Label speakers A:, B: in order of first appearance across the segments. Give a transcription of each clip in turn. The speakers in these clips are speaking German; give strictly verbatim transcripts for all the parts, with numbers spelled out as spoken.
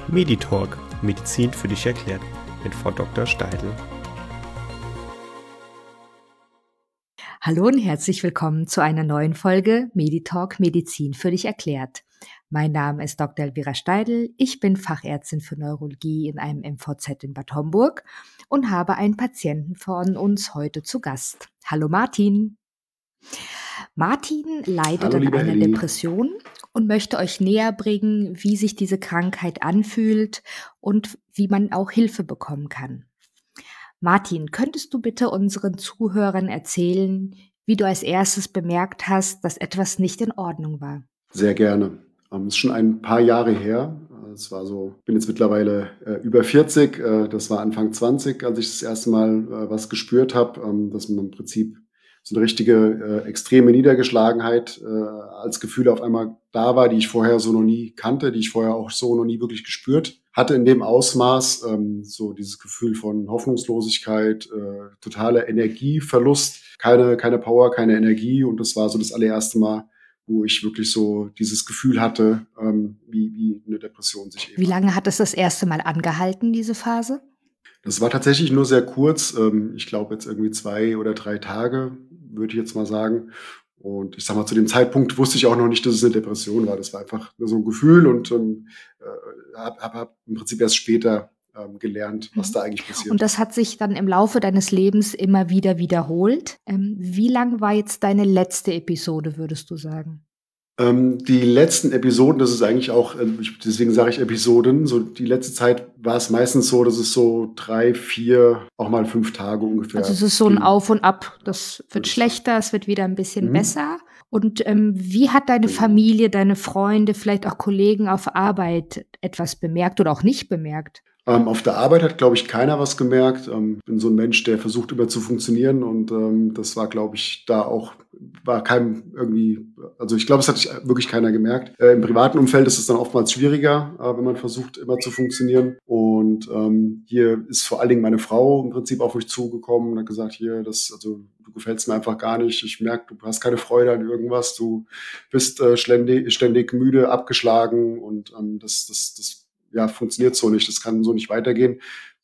A: Meditalk – Medizin für dich erklärt mit Frau Doktor Steidl.
B: Hallo und herzlich willkommen zu einer neuen Folge Meditalk – Medizin für dich erklärt. Mein Name ist Doktor Elvira Steidl, ich bin Fachärztin für Neurologie in einem M V Z in Bad Homburg und habe einen Patienten von uns heute zu Gast. Hallo Martin. Martin leidet
C: Hallo,
B: an
C: liebe
B: einer
C: Elli.
B: Depression und möchte euch näher bringen, wie sich diese Krankheit anfühlt und wie man auch Hilfe bekommen kann. Martin, könntest du bitte unseren Zuhörern erzählen, wie du als erstes bemerkt hast, dass etwas nicht in Ordnung war?
C: Sehr gerne. Ähm, ist schon ein paar Jahre her. Äh, Es war so, ich bin jetzt mittlerweile äh, über vierzig. Äh, das war Anfang zwanzig, als ich das erste Mal äh, was gespürt habe, ähm, dass man im Prinzip so eine richtige äh, extreme Niedergeschlagenheit äh, als Gefühl auf einmal da war, die ich vorher so noch nie kannte, die ich vorher auch so noch nie wirklich gespürt hatte in dem Ausmaß. Ähm, so dieses Gefühl von Hoffnungslosigkeit, äh, totaler Energieverlust, keine, keine Power, keine Energie. Und das war so das allererste Mal, wo ich wirklich so dieses Gefühl hatte, ähm, wie, wie eine Depression sich eben
B: Wie lange
C: anfühlt.
B: hat es das erste Mal angehalten, diese Phase?
C: Das war tatsächlich nur sehr kurz. Ähm, ich glaube jetzt irgendwie zwei oder drei Tage, würde ich jetzt mal sagen. Und ich sage mal, zu dem Zeitpunkt wusste ich auch noch nicht, dass es eine Depression war. Das war einfach nur so ein Gefühl und ähm, äh, habe hab, hab im Prinzip erst später ähm, gelernt, was
B: Mhm.
C: da eigentlich passiert
B: Und
C: ist.
B: das hat sich dann im Laufe deines Lebens immer wieder wiederholt. Ähm, wie lang war jetzt deine letzte Episode, würdest du sagen?
C: Ähm, die letzten Episoden, das ist eigentlich auch, ähm, ich, deswegen sage ich Episoden, so die letzte Zeit war es meistens so, dass es so drei, vier, auch mal fünf Tage
B: Also
C: ungefähr
B: es ist so ein
C: ging,
B: Auf und Ab. Das wird
C: würde ich sagen.
B: schlechter, es wird wieder ein bisschen
C: Mhm.
B: besser. Und ähm, wie hat deine
C: Genau.
B: Familie, deine Freunde, vielleicht auch Kollegen auf Arbeit etwas bemerkt oder auch nicht bemerkt?
C: Ähm, auf der Arbeit hat, glaube ich, keiner was gemerkt. Ähm, bin so ein Mensch, der versucht immer zu funktionieren und ähm, das war, glaube ich, da auch war keinem irgendwie, also ich glaube, es hat sich wirklich keiner gemerkt. Äh, im privaten Umfeld ist es dann oftmals schwieriger, äh, wenn man versucht, immer zu funktionieren. Und ähm, hier ist vor allen Dingen meine Frau im Prinzip auf mich zugekommen und hat gesagt, hier, das, also du gefällst mir einfach gar nicht. Ich merke, du hast keine Freude an irgendwas, du bist äh, ständig, ständig müde, abgeschlagen und ähm, das, das, das ja, funktioniert so nicht, das kann so nicht weitergehen.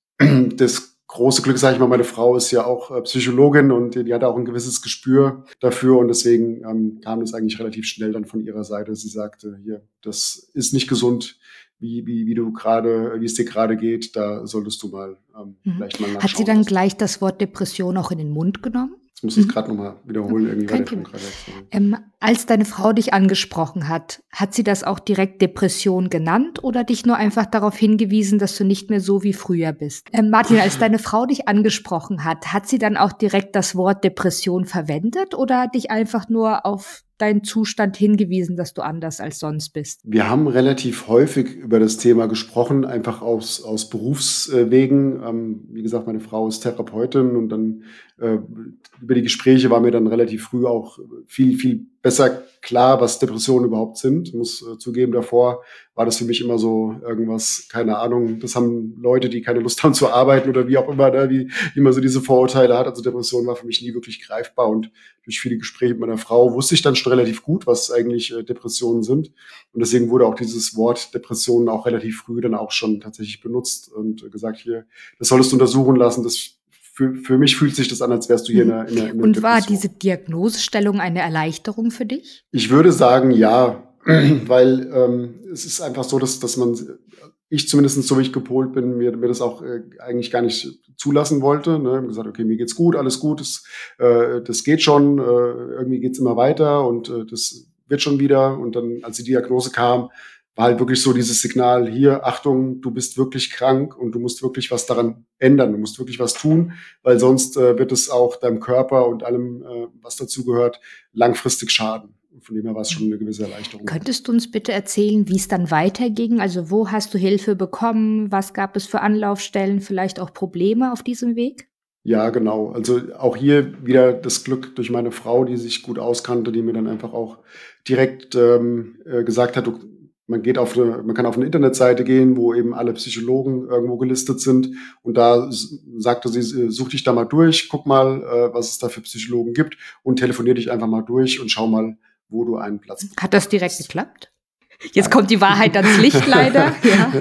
C: Das große Glück, sage ich mal, meine Frau ist ja auch äh, Psychologin und die, die hat auch ein gewisses Gespür dafür und deswegen ähm, kam das eigentlich relativ schnell dann von ihrer Seite. Sie sagte, hier, das ist nicht gesund, wie, wie, wie du gerade, wie es dir gerade geht, da solltest du mal ähm,
B: Mhm.
C: vielleicht mal
B: Hat sie
C: nachschauen,
B: dann
C: was das
B: gleich
C: ist.
B: das Wort Depression auch in den Mund genommen?
C: Ich muss es
B: Mhm.
C: gerade nochmal wiederholen,
B: Okay,
C: irgendwie war
B: kein
C: der Ton
B: Thema.
C: gerade weg. Sorry.
B: Ähm, als deine Frau dich angesprochen hat, hat sie das auch direkt Depression genannt oder dich nur einfach darauf hingewiesen, dass du nicht mehr so wie früher bist? Ähm, Martin, als deine Frau dich angesprochen hat, hat sie dann auch direkt das Wort Depression verwendet oder dich einfach nur auf deinen Zustand hingewiesen, dass du anders als sonst bist?
C: Wir haben relativ häufig über das Thema gesprochen, einfach aus, aus Berufswegen. Ähm, wie gesagt, meine Frau ist Therapeutin und dann äh, über die Gespräche war mir dann relativ früh auch viel, viel besser klar, was Depressionen überhaupt sind. Ich muss äh, zugeben, davor war das für mich immer so irgendwas, keine Ahnung, das haben Leute, die keine Lust haben zu arbeiten oder wie auch immer, ne, wie, wie man so diese Vorurteile hat. Also Depression war für mich nie wirklich greifbar und durch viele Gespräche mit meiner Frau wusste ich dann schon relativ gut, was eigentlich äh, Depressionen sind. Und deswegen wurde auch dieses Wort Depressionen auch relativ früh dann auch schon tatsächlich benutzt und äh, gesagt, hier, das solltest du untersuchen lassen. Das für, für mich fühlt sich das an, als wärst du hier in
B: Mhm.
C: einer, in einer, in einer
B: Und war diese
C: Depression.
B: Diagnosestellung eine Erleichterung für dich?
C: Ich würde sagen, ja, weil ähm, es ist einfach so, dass, dass man, ich zumindest so wie ich gepolt bin, mir, mir das auch äh, eigentlich gar nicht zulassen wollte. Ne? Ich habe gesagt, okay, mir geht's gut, alles gut, das, äh, das geht schon, äh, irgendwie geht's immer weiter und äh, das wird schon wieder. Und dann, als die Diagnose kam, war halt wirklich so dieses Signal, hier, Achtung, du bist wirklich krank und du musst wirklich was daran ändern, du musst wirklich was tun, weil sonst äh, wird es auch deinem Körper und allem, äh, was dazu gehört, langfristig schaden. Von dem her war es schon
B: Mhm.
C: eine gewisse Erleichterung.
B: Könntest du uns bitte erzählen, wie es dann weiterging? Also wo hast du Hilfe bekommen? Was gab es für Anlaufstellen, vielleicht auch Probleme auf diesem Weg?
C: Ja, genau. Also auch hier wieder das Glück durch meine Frau, die sich gut auskannte, die mir dann einfach auch direkt ähm, äh, gesagt hat, du, man geht auf eine, man kann auf eine Internetseite gehen, wo eben alle Psychologen irgendwo gelistet sind. Und da s- sagte sie, äh, such dich da mal durch, guck mal, äh, was es da für Psychologen gibt und telefonier dich einfach mal durch und schau mal, wo du einen Platz
B: Hat
C: bekommen
B: das direkt
C: könntest.
B: geklappt? Jetzt kommt die Wahrheit ans Licht, leider.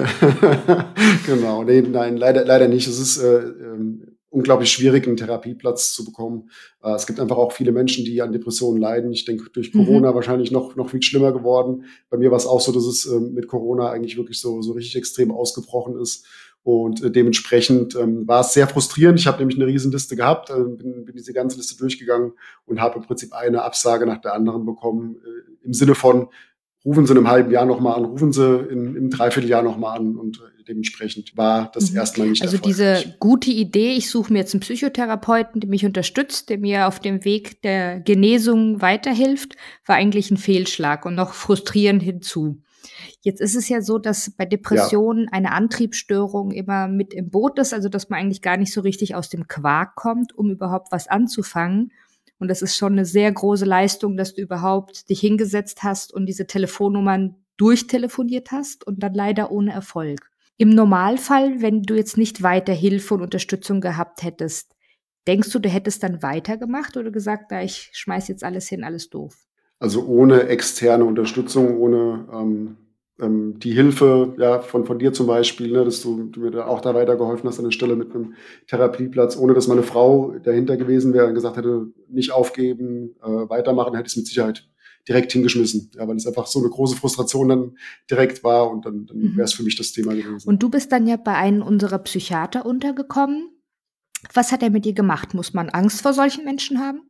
B: Ja.
C: Genau, nee, nein, leider, leider nicht. Es ist äh, ähm, unglaublich schwierig, einen Therapieplatz zu bekommen. Äh, es gibt einfach auch viele Menschen, die an Depressionen leiden. Ich denke, durch Corona
B: Mhm.
C: wahrscheinlich noch, noch viel schlimmer geworden. Bei mir war es auch so, dass es ähm, mit Corona eigentlich wirklich so, so richtig extrem ausgebrochen ist. Und äh, dementsprechend ähm, war es sehr frustrierend. Ich habe nämlich eine Riesenliste gehabt, äh, bin, bin diese ganze Liste durchgegangen und habe im Prinzip eine Absage nach der anderen bekommen, äh, im Sinne von, rufen Sie in einem halben Jahr nochmal an, rufen Sie in, im Dreivierteljahr nochmal an und äh, dementsprechend war das
B: Mhm.
C: erstmal nicht
B: Also
C: erfolgreich.
B: diese gute Idee, ich suche mir jetzt einen Psychotherapeuten, der mich unterstützt, der mir auf dem Weg der Genesung weiterhilft, war eigentlich ein Fehlschlag und noch frustrierend hinzu. Jetzt ist es ja so, dass bei
C: Ja,
B: Depressionen eine Antriebsstörung immer mit im Boot ist, also dass man eigentlich gar nicht so richtig aus dem Quark kommt, um überhaupt was anzufangen. Und das ist schon eine sehr große Leistung, dass du überhaupt dich hingesetzt hast und diese Telefonnummern durchtelefoniert hast und dann leider ohne Erfolg. Im Normalfall, wenn du jetzt nicht weiter Hilfe und Unterstützung gehabt hättest, denkst du, du hättest dann weitergemacht oder gesagt, na, ich schmeiß jetzt alles hin, alles doof?
C: also ohne externe Unterstützung, ohne ähm, ähm, die Hilfe ja, von, von dir zum Beispiel, ne, dass du, du mir da auch da weitergeholfen hast an der Stelle mit einem Therapieplatz, ohne dass meine Frau dahinter gewesen wäre und gesagt hätte, nicht aufgeben, äh, weitermachen, hätte ich es mit Sicherheit direkt hingeschmissen. Ja, weil es einfach so eine große Frustration dann direkt war und dann, dann wäre es
B: Mhm.
C: für mich das Thema gewesen.
B: Und du bist dann ja bei einem unserer Psychiater untergekommen. Was hat er mit dir gemacht? Muss man Angst vor solchen Menschen haben?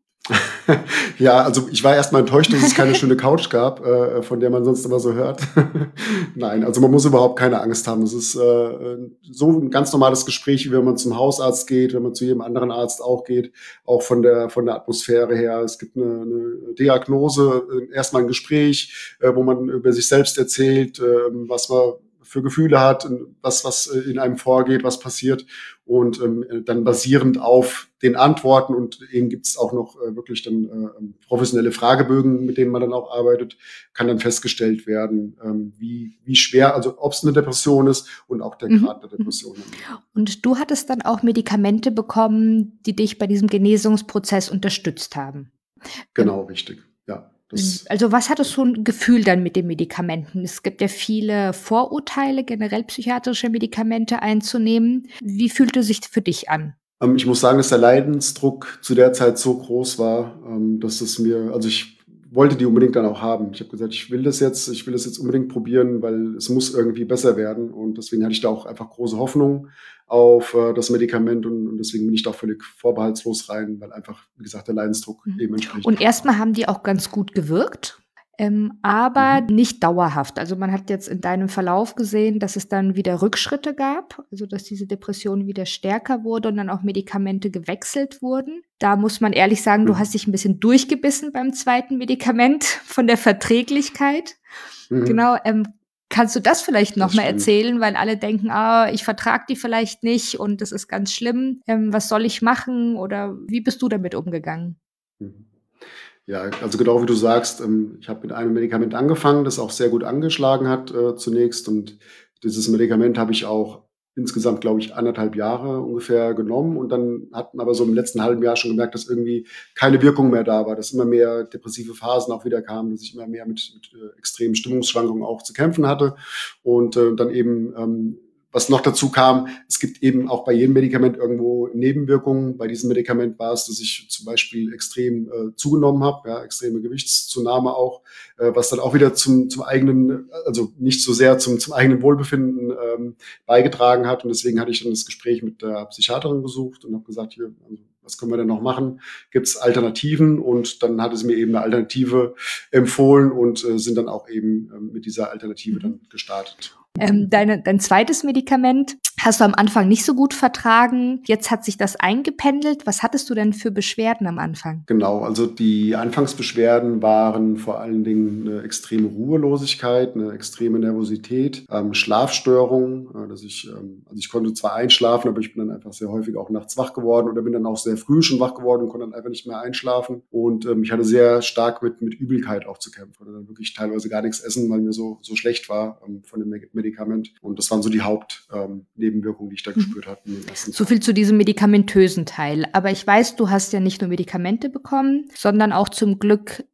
C: Ja, also ich war erst mal enttäuscht, dass es keine schöne Couch gab, äh, von der man sonst immer so hört. Nein, also man muss überhaupt keine Angst haben. Es ist äh, so ein ganz normales Gespräch, wie wenn man zum Hausarzt geht, wenn man zu jedem anderen Arzt auch geht, auch von der von der Atmosphäre her. Es gibt eine, eine Diagnose, äh, erstmal ein Gespräch, äh, wo man über sich selbst erzählt, äh, was man für Gefühle hat, was, was in einem vorgeht, was passiert. Und ähm, dann basierend auf den Antworten und eben gibt es auch noch äh, wirklich dann äh, professionelle Fragebögen, mit denen man dann auch arbeitet, kann dann festgestellt werden, ähm, wie, wie schwer, also ob es eine Depression ist und auch der
B: Mhm.
C: Grad der
B: Mhm.
C: Depression.
B: Und du hattest dann auch Medikamente bekommen, die dich bei diesem Genesungsprozess unterstützt haben. Ähm,
C: Genau, richtig. Ja,
B: Mhm.
C: das.
B: Also, was hattest du 'n Gefühl dann mit den Medikamenten? Es gibt ja viele Vorurteile, generell psychiatrische Medikamente einzunehmen. Wie fühlte sich für dich an?
C: Ähm, ich muss sagen, dass der Leidensdruck zu der Zeit so groß war, ähm, dass es mir, also ich wollte die unbedingt dann auch haben. Ich habe gesagt, ich will das jetzt, ich will das jetzt unbedingt probieren, weil es muss irgendwie besser werden. Und deswegen hatte ich da auch einfach große Hoffnung auf äh, das Medikament und, und deswegen bin ich da auch völlig vorbehaltslos rein, weil einfach, wie gesagt, der Leidensdruck
B: Mhm.
C: eben entsprechend
B: Und
C: hoch war.
B: erstmal haben die auch ganz gut gewirkt, ähm, aber
C: Mhm.
B: nicht dauerhaft. Also, man hat jetzt in deinem Verlauf gesehen, dass es dann wieder Rückschritte gab, also, dass diese Depression wieder stärker wurde und dann auch Medikamente gewechselt wurden. Da muss man ehrlich sagen, du hast
C: Mhm.
B: dich 'n bisschen durchgebissen beim zweiten Medikament von der Verträglichkeit.
C: Mhm.
B: Genau, ähm, kannst du das vielleicht noch
C: Das
B: mal
C: stimmt.
B: erzählen? Weil alle denken: „Ah, ich vertrage die vielleicht nicht und das ist ganz schlimm. Ähm, was soll ich machen?“ Oder wie bist du damit umgegangen?
C: Mhm. Ja, also genau wie du sagst, ähm, ich habe mit einem Medikament angefangen, das auch sehr gut angeschlagen hat, äh, zunächst. Und dieses Medikament habe ich auch insgesamt, glaube ich, anderthalb Jahre ungefähr genommen. Und dann hat man aber so im letzten halben Jahr schon gemerkt, dass irgendwie keine Wirkung mehr da war, dass immer mehr depressive Phasen auch wieder kamen, dass ich immer mehr mit, mit äh, extremen Stimmungsschwankungen auch zu kämpfen hatte. Und äh, dann eben ähm, was noch dazu kam, es gibt eben auch bei jedem Medikament irgendwo Nebenwirkungen. Bei diesem Medikament war es, dass ich zum Beispiel extrem äh, zugenommen habe, ja, extreme Gewichtszunahme auch, äh, was dann auch wieder zum, zum eigenen, also nicht so sehr zum, zum eigenen Wohlbefinden ähm, beigetragen hat. Und deswegen hatte ich dann das Gespräch mit der Psychiaterin gesucht und habe gesagt, hier, also, was können wir denn noch machen? Gibt es Alternativen? Und dann hat es mir eben eine Alternative empfohlen und äh, sind dann auch eben ähm, mit dieser Alternative
B: Mhm.
C: dann gestartet.
B: Ähm, deine dein zweites Medikament hast du am Anfang nicht so gut vertragen. Jetzt hat sich das eingependelt. Was hattest du denn für Beschwerden am Anfang?
C: Genau, also die Anfangsbeschwerden waren vor allen Dingen eine extreme Ruhelosigkeit, eine extreme Nervosität, ähm, Schlafstörungen, äh, dass ich ähm, also ich konnte zwar einschlafen, aber ich bin dann einfach sehr häufig auch nachts wach geworden oder bin dann auch sehr früh schon wach geworden und konnte dann einfach nicht mehr einschlafen. Und, ähm, ich hatte sehr stark mit mit Übelkeit auch zu kämpfen. Konnte dann wirklich teilweise gar nichts essen, weil mir so so schlecht war, ähm, von dem Me Medikament. Und das waren so die Haupt ähm, Nebenwirkungen, die ich da
B: Mhm.
C: gespürt hatte in den ersten
B: So
C: Tagen.
B: viel zu diesem medikamentösen Teil. Aber ich weiß, du hast ja nicht nur Medikamente bekommen, sondern auch zum Glück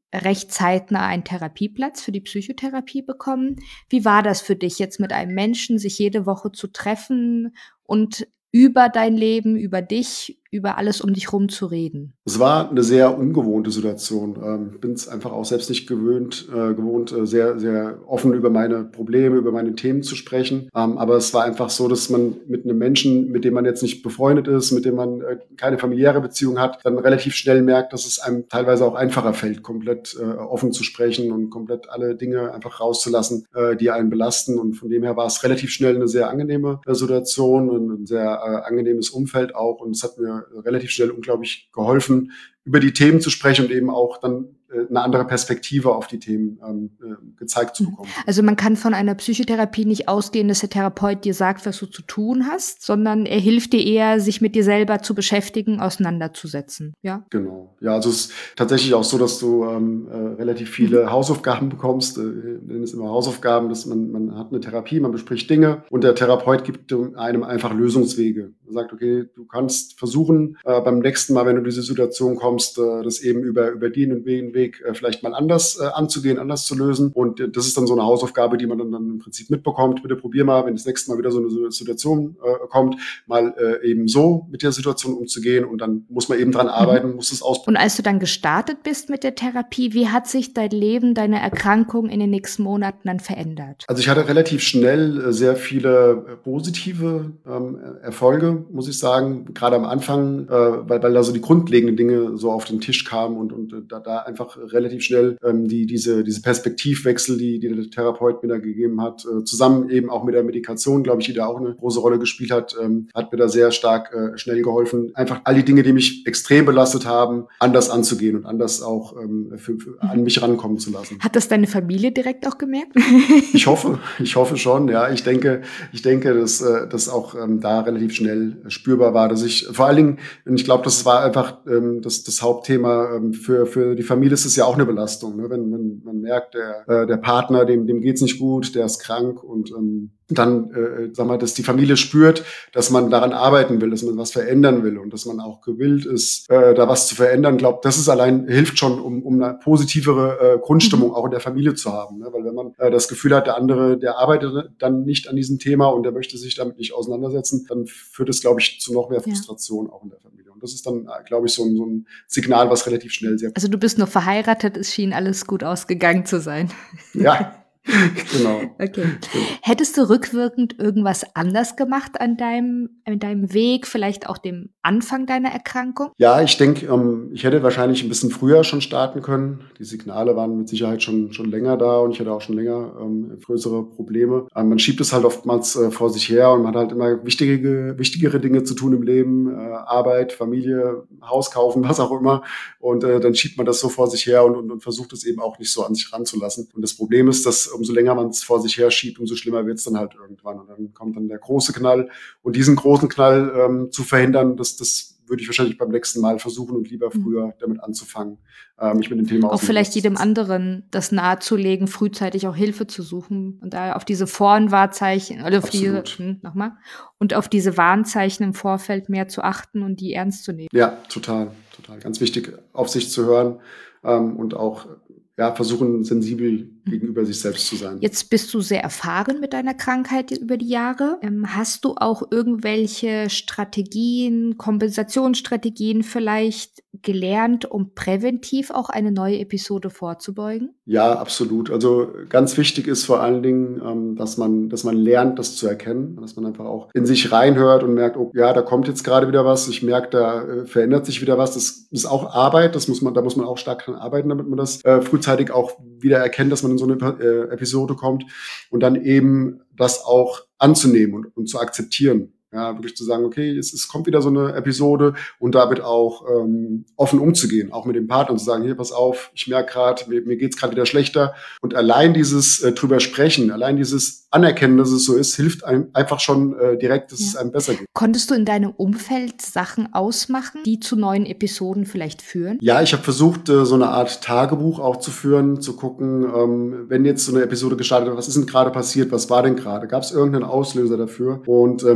B: recht zeitnah einen Therapieplatz für die Psychotherapie bekommen. Wie war das für dich, jetzt mit einem Menschen sich jede Woche zu treffen und über dein Leben, über dich, über alles um dich rum zu reden?
C: Es war eine sehr ungewohnte Situation. Ähm, ich bin es einfach auch selbst nicht gewöhnt äh, gewohnt, äh, sehr, sehr offen über meine Probleme, über meine Themen zu sprechen. Ähm, aber es war einfach so, dass man mit einem Menschen, mit dem man jetzt nicht befreundet ist, mit dem man äh, keine familiäre Beziehung hat, dann relativ schnell merkt, dass es einem teilweise auch einfacher fällt, komplett äh, offen zu sprechen und komplett alle Dinge einfach rauszulassen, äh, die einen belasten. Und von dem her war es relativ schnell eine sehr angenehme äh, Situation und ein sehr äh, angenehmes Umfeld auch. Und es hat mir relativ schnell unglaublich geholfen, über die Themen zu sprechen und eben auch dann äh, eine andere Perspektive auf die Themen ähm, äh, gezeigt zu bekommen.
B: Also man kann von einer Psychotherapie nicht ausgehen, dass der Therapeut dir sagt, was du zu tun hast, sondern er hilft dir eher, sich mit dir selber zu beschäftigen, auseinanderzusetzen. Ja?
C: Genau. Ja, also es ist tatsächlich auch so, dass du ähm, äh, relativ viele mhm. Hausaufgaben bekommst. Äh, nennen es immer Hausaufgaben, dass man, man hat eine Therapie, man bespricht Dinge und der Therapeut gibt einem einfach Lösungswege. Er sagt, okay, du kannst versuchen, äh, beim nächsten Mal, wenn du in diese Situation kommst, äh, das eben über, über den und den Weg äh, vielleicht mal anders äh, anzugehen, anders zu lösen. Und äh, das ist dann so eine Hausaufgabe, die man dann, dann im Prinzip mitbekommt. Bitte probier mal, wenn das nächste Mal wieder so eine Situation äh, kommt, mal äh, eben so mit der Situation umzugehen. Und dann muss man eben dran arbeiten, mhm. muss es ausprobieren.
B: Und als du dann gestartet bist mit der Therapie, wie hat sich dein Leben, deine Erkrankung in den nächsten Monaten dann verändert?
C: Also ich hatte relativ schnell äh, sehr viele äh, positive ähm, Erfolge, muss ich sagen. Gerade am Anfang, äh, weil, weil da so die grundlegenden Dinge so auf den Tisch kamen und, und äh, da, da einfach relativ schnell ähm, die, diese, diese Perspektivwechsel, die, die der Therapeut mir da gegeben hat, äh, zusammen eben auch mit der Medikation, glaube ich, die da auch eine große Rolle gespielt hat, ähm, hat mir da sehr stark äh, schnell geholfen, einfach all die Dinge, die mich extrem belastet haben, anders anzugehen und anders auch ähm, für, für, an mich rankommen zu lassen.
B: Hat das deine Familie direkt auch gemerkt?
C: Ich hoffe, ich hoffe schon, ja. Ich denke, ich denke, dass äh, das auch ähm, da relativ schnell äh, spürbar war, dass ich vor allen Dingen, und ich glaube, das war einfach ähm, das, das Hauptthema ähm, für für die Familie ist es ja auch eine Belastung, ne? Wenn, wenn man merkt, der äh, der Partner, dem dem geht's nicht gut, der ist krank und ähm, dann, äh, sag mal, dass die Familie spürt, dass man daran arbeiten will, dass man was verändern will und dass man auch gewillt ist, äh, da was zu verändern. Ich glaube, das ist allein hilft schon, um, um eine positivere äh, Grundstimmung mhm. auch in der Familie zu haben. Ne? Weil wenn man äh, das Gefühl hat, der andere, der arbeitet dann nicht an diesem Thema und der möchte sich damit nicht auseinandersetzen, dann führt es, glaube ich, zu noch mehr Frustration ja. auch in der Familie. Und das ist dann, glaube ich, so ein, so ein Signal, was relativ schnell sehr...
B: Also du bist nur verheiratet, es schien alles gut ausgegangen zu sein.
C: Ja. Genau.
B: Okay. Hättest du rückwirkend irgendwas anders gemacht an deinem, an deinem Weg, vielleicht auch dem Anfang deiner Erkrankung?
C: Ja, ich denke, ähm, ich hätte wahrscheinlich ein bisschen früher schon starten können. Die Signale waren mit Sicherheit schon schon länger da und ich hatte auch schon länger ähm, größere Probleme. Ähm, man schiebt es halt oftmals äh, vor sich her und man hat halt immer wichtige, wichtigere Dinge zu tun im Leben, äh, Arbeit, Familie, Haus kaufen, was auch immer. Und äh, dann schiebt man das so vor sich her und, und, und versucht es eben auch nicht so an sich ranzulassen. Und das Problem ist, dass umso länger man es vor sich her schiebt, umso schlimmer wird es dann halt irgendwann. Und dann kommt dann der große Knall. Und diesen großen Knall ähm, zu verhindern, das, das würde ich wahrscheinlich beim nächsten Mal versuchen und lieber früher damit anzufangen, äh, mich mit dem Thema
B: auch vielleicht jedem anderen das nahezulegen, frühzeitig auch Hilfe zu suchen und da auf diese Warnwahrzeichen oder auf diese, hm, nochmal, und auf diese Warnzeichen im Vorfeld mehr zu achten und die ernst zu nehmen.
C: Ja, total, total. Ganz wichtig, auf sich zu hören ähm, und auch ja, versuchen, sensibel gegenüber sich selbst zu sein.
B: Jetzt bist du sehr erfahren mit deiner Krankheit über die Jahre. Ähm, hast du auch irgendwelche Strategien, Kompensationsstrategien vielleicht gelernt, um präventiv auch eine neue Episode vorzubeugen?
C: Ja, absolut. Also ganz wichtig ist vor allen Dingen, ähm, dass man, dass man lernt, das zu erkennen, dass man einfach auch in sich reinhört und merkt, oh ja, da kommt jetzt gerade wieder was. Ich merke, da äh, verändert sich wieder was. Das ist auch Arbeit. Das muss man, da muss man auch stark dran arbeiten, damit man das äh, frühzeitig auch wieder erkennt, dass man in so eine äh, Episode kommt und dann eben das auch anzunehmen und, und zu akzeptieren. Ja, wirklich zu sagen, okay, es, es kommt wieder so eine Episode und damit auch ähm, offen umzugehen, auch mit dem Partner und zu sagen, hier, pass auf, ich merke gerade, mir, mir geht's gerade wieder schlechter. Und allein dieses äh, drüber sprechen, allein dieses Anerkennen, dass es so ist, hilft einem einfach schon äh, direkt, dass ja. es einem besser geht.
B: Konntest du in deinem Umfeld Sachen ausmachen, die zu neuen Episoden vielleicht führen?
C: Ja, ich habe versucht, äh, so eine Art Tagebuch auch zu führen, zu gucken, ähm, wenn jetzt so eine Episode gestartet wird, was ist denn gerade passiert, was war denn gerade? Gab es irgendeinen Auslöser dafür? Und ähm, es ist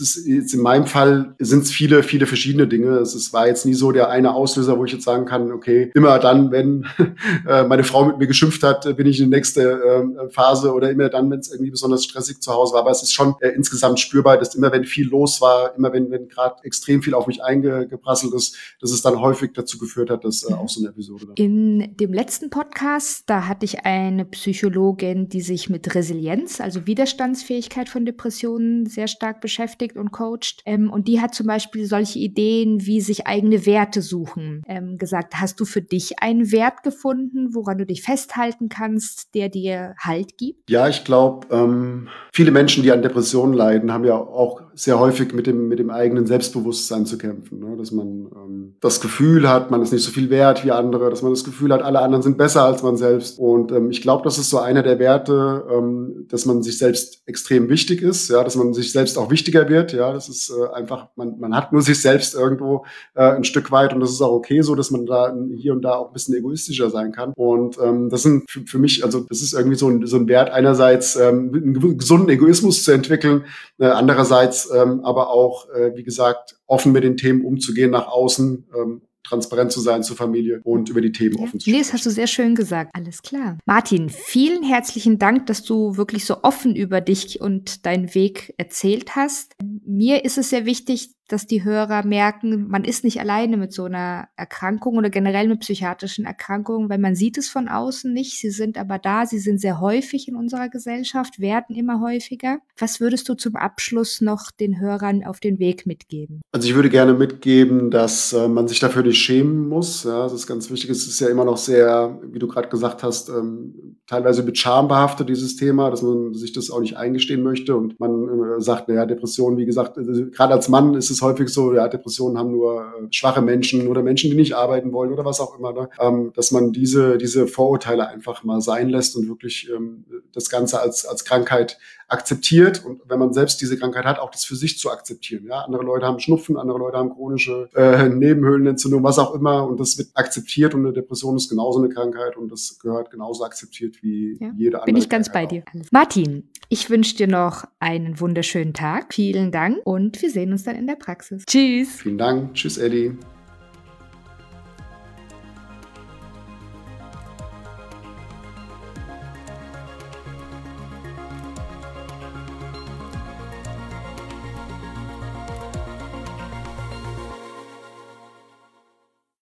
C: ist jetzt in meinem Fall sind es viele, viele verschiedene Dinge. Es ist, war jetzt nie so der eine Auslöser, wo ich jetzt sagen kann, okay, immer dann, wenn äh, meine Frau mit mir geschimpft hat, bin ich in die nächste äh, Phase oder immer dann, wenn es irgendwie besonders stressig zu Hause war. Aber es ist schon äh, insgesamt spürbar, dass immer, wenn viel los war, immer wenn, wenn gerade extrem viel auf mich eingeprasselt ist, dass es dann häufig dazu geführt hat, dass äh, auch so eine Episode da.
B: In dem letzten Podcast, da hatte ich eine Psychologin, die sich mit Resilienz, also Widerstandsfähigkeit von Depressionen, sehr stark beschäftigt und coacht. Ähm, und die hat zum Beispiel solche Ideen wie sich eigene Werte suchen ähm, gesagt. Hast du für dich einen Wert gefunden, woran du dich festhalten kannst, der dir Halt gibt?
C: Ja, ich glaube, ähm, viele Menschen, die an Depressionen leiden, haben ja auch sehr häufig mit dem, mit dem eigenen Selbstbewusstsein zu kämpfen. Ne? Dass man ähm, das Gefühl hat, man ist nicht so viel wert wie andere, dass man das Gefühl hat, alle anderen sind besser als man selbst. Und ähm, ich glaube, das ist so einer der Werte, ähm, dass man sich selbst extrem wichtig ist, ja, dass man sich selbst auch wichtiger wird. Ja, das ist äh, einfach, man, man hat nur sich selbst irgendwo äh, ein Stück weit und das ist auch okay so, dass man da hier und da auch ein bisschen egoistischer sein kann. Und ähm, das sind für, für mich, also das ist irgendwie so ein, so ein Wert, einerseits ähm, einen gesunden Egoismus zu entwickeln, äh, andererseits ähm, aber auch, äh, wie gesagt, offen mit den Themen umzugehen nach außen, ähm, transparent zu sein zur Familie und über die Themen
B: Ja.
C: offen zu sprechen.
B: Nee, das hast du sehr schön gesagt. Alles klar. Martin, vielen herzlichen Dank, dass du wirklich so offen über dich und deinen Weg erzählt hast. Mir ist es sehr wichtig, dass die Hörer merken, man ist nicht alleine mit so einer Erkrankung oder generell mit psychiatrischen Erkrankungen, weil man sieht es von außen nicht. Sie sind aber da, sie sind sehr häufig in unserer Gesellschaft, werden immer häufiger. Was würdest du zum Abschluss noch den Hörern auf den Weg mitgeben?
C: Also ich würde gerne mitgeben, dass äh, man sich dafür nicht schämen muss. Ja, das ist ganz wichtig. Es ist ja immer noch sehr, wie du gerade gesagt hast, ähm, teilweise mit Scham behaftet, dieses Thema, dass man sich das auch nicht eingestehen möchte. Und man äh, sagt, naja, Depressionen, wie gesagt, also, gerade als Mann ist es häufig so, ja, Depressionen haben nur äh, schwache Menschen oder Menschen, die nicht arbeiten wollen oder was auch immer. Ne? Ähm, dass man diese, diese Vorurteile einfach mal sein lässt und wirklich ähm, das Ganze als, als Krankheit akzeptiert und wenn man selbst diese Krankheit hat, auch das für sich zu akzeptieren. Ja, andere Leute haben Schnupfen, andere Leute haben chronische äh, Nebenhöhlenentzündung, was auch immer und das wird akzeptiert und eine Depression ist genauso eine Krankheit und das gehört genauso akzeptiert wie
B: Ja,
C: jede andere.
B: bin ich ganz
C: Krankheit
B: bei dir.
C: auch.
B: Martin, ich wünsche dir noch einen wunderschönen Tag. Vielen Dank und wir sehen uns dann in der Praxis. Tschüss.
C: Vielen Dank. Tschüss, Eddie.